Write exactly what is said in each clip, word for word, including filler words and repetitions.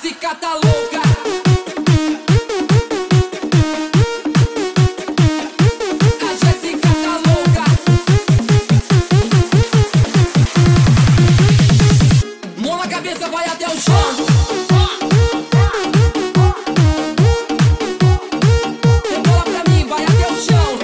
Jéssica tá louca. A Jéssica tá louca. Mão na cabeça, vai até o chão. Rebola pra mim, vai até o chão.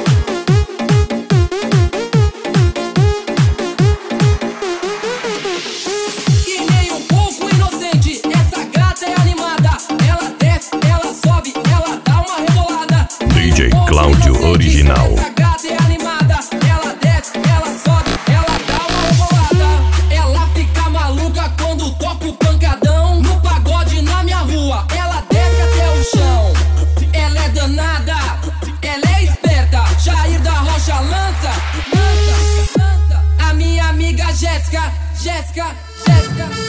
E nem um pouco inocente, essa gata é animada. Ela desce, ela sobe, ela dá uma rebolada. D J Cláudio Original. Essa gata é animada. Ela desce, ela sobe, ela dá uma rebolada. Ela fica maluca quando toca o pancadão. No pagode na minha rua, ela desce até o chão. Ela é danada, ela é esperta. Jair da Rocha lança, lança, lança. A minha amiga Jéssica, Jéssica, Jéssica.